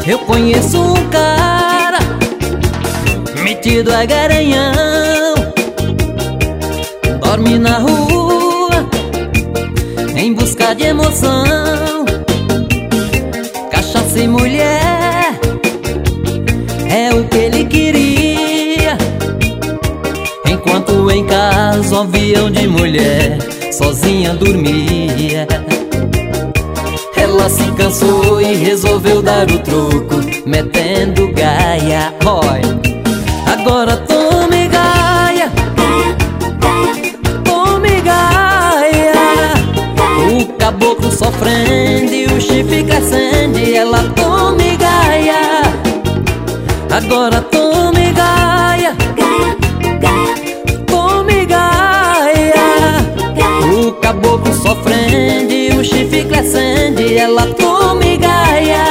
Eu conheço um cara metido a garanhão, dorme na rua em busca de emoção. Cachaça e mulher é o que ele queria, enquanto em casa um avião de mulher sozinha dormia. Ela se cansou e resolveu dar o troco, metendo gaia. Oi, agora tome gaia, tome gaia. O caboclo sofrendo e o chifre crescendo, e ela tome gaia. Agora tome gaia, tome gaia. O caboclo sofrendo e o chifre crescendo, e ela tome gaia.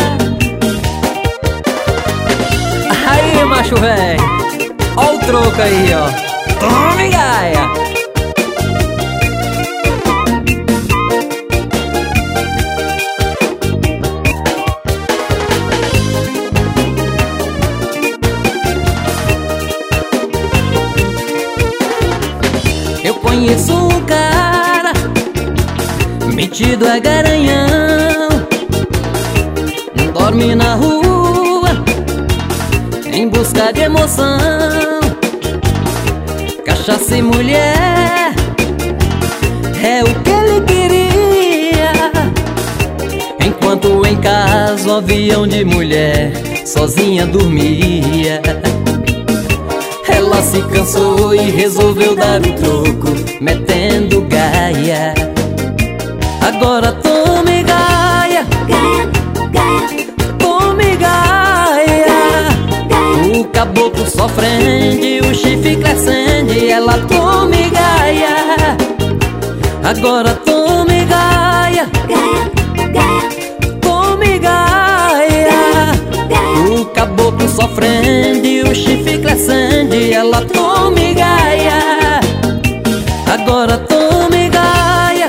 Aí, macho velho, ó o troco aí, ó. Tome gaia. Eu conheço um cara metido a garanhão, dorme na rua em busca de emoção. Cachaça e mulher é o que ele queria, enquanto em casa um avião de mulher sozinha dormia. Ela se cansou e resolveu dar o troco, metendo gaia. Agora tome gaia, tome gaia. O caboclo sofrendo e o chifre crescendo, e ela tome gaia. Agora tome gaia, tome gaia. O caboclo sofrendo e o chifre crescendo, e ela tome gaia. Agora tome gaia,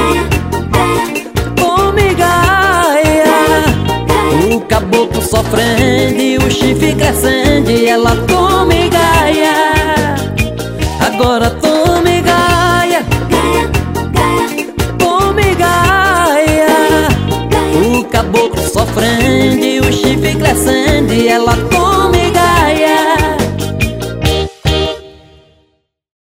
tome gaia. O caboclo sofrendo e o chifre crescendo, e ela tome gaia. Agora tome gaia, tome gaia. O caboclo sofrendo e o chifre crescendo, e ela